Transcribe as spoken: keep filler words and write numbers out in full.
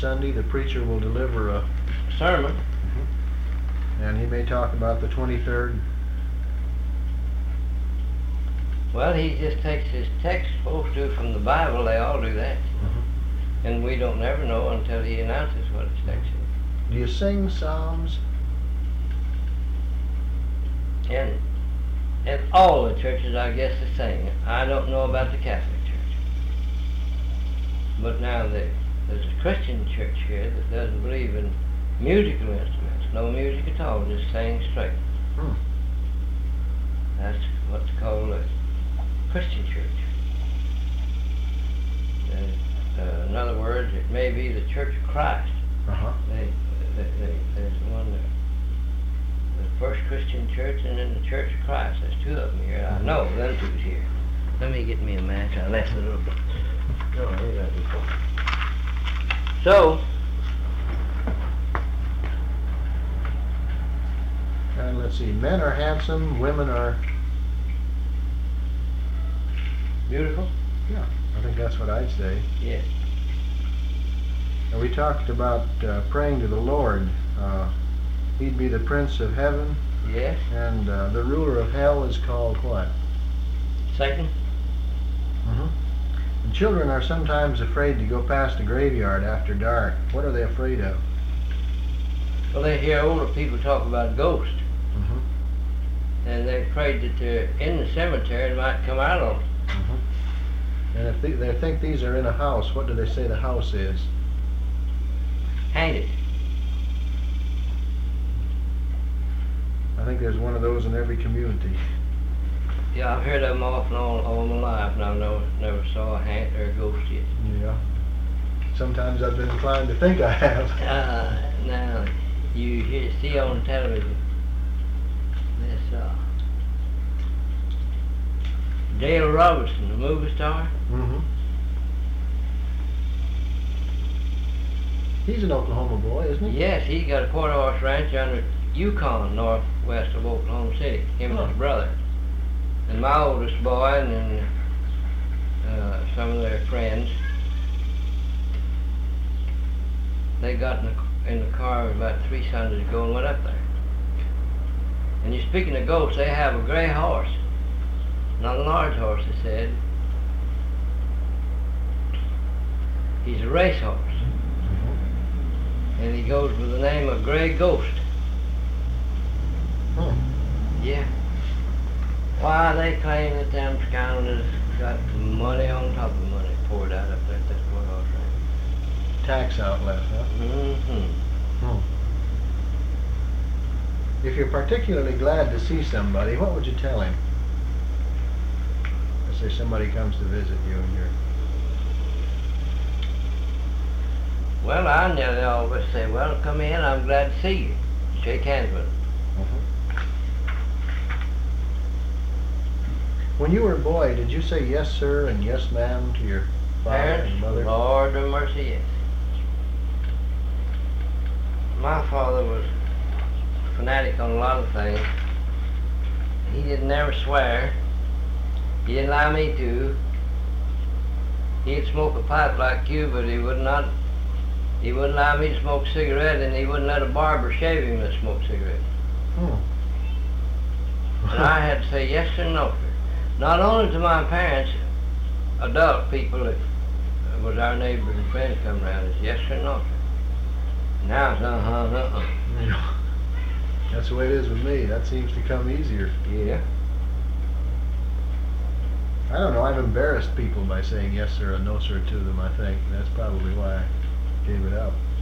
Sunday, the preacher will deliver a sermon. Mm-hmm. And he may talk about the twenty-third. Well, he just takes his text, supposed to, from the Bible. They all do that. Mm-hmm. And we don't never know until he announces what his text is. Do you sing psalms? And in all the churches, I guess, they sing. I don't know about the Catholic Church. But now there, there's a Christian church here that doesn't believe in musical instruments. No music at all, just sing straight. Hmm. That's what's called a Christian church. Uh, uh, in other words, it may be the Church of Christ. Uh-huh. They, they, they, there's one there. The First Christian Church and then the Church of Christ. There's two of them here. I know them two's here. Let me get me a match. I left a little bit. No, I ain't got it before. So, and let's see, men are handsome, women are beautiful? Yeah, I think that's what I'd say. Yes. And we talked about uh, praying to the Lord. Uh, he'd be the Prince of Heaven. Yes. And uh, the ruler of hell is called what? Satan. Mm-hmm. And children are sometimes afraid to go past a graveyard after dark. What are they afraid of? Well, they hear older people talk about ghosts. Mm-hmm. And they're afraid that they're in the cemetery and might come out on them. Mm-hmm. And if they, they think these are in a house, what do they say the house is? Haunted. I think there's one of those in every community. Yeah, I've heard of them off and on all my life, and I never, never saw a haunt or a ghost yet. Yeah. Sometimes I've been inclined to think I have. Uh, now, you hear, see on television this uh, Dale Robertson, the movie star. Mm-hmm. He's an Oklahoma boy, isn't he? Yes, he's got a quarter horse ranch under Yukon, northwest of Oklahoma City, him and Oh. his brother. And my oldest boy and then uh, some of their friends, they got in the, in the car about three Sundays ago and went up there. And you're speaking of ghosts, they have a gray horse. Not a large horse, they said. He's a racehorse. And he goes with the name of Gray Ghost. Hmm. Yeah. Why, they claim that them scoundrels got money on top of money poured out up there at this courthouse ranch. Tax outlet, huh? Mm-hmm. Hmm. If you're particularly glad to see somebody, what would you tell him? Let's say somebody comes to visit you and you're... Well, I nearly always say, well, come in, I'm glad to see you. Shake hands with them. Mm-hmm. When you were a boy, did you say yes, sir, and yes, ma'am to your father Parents, and mother? Lord have mercy, yes. My father was a fanatic on a lot of things. He didn't never swear. He didn't allow me to. He'd smoke a pipe like you, but he would not. He wouldn't allow me to smoke a cigarette, and he wouldn't let a barber shave him that smoked cigarettes. Hmm. And I had to say yes and no. Not only to my parents, adult people that was our neighbors and friends come around, it's yes or no. Now it's uh-huh, uh-uh. Yeah. That's the way it is with me. That seems to come easier. Yeah. I don't know, I've embarrassed people by saying yes sir and no sir to them, I think. That's probably why I gave it up.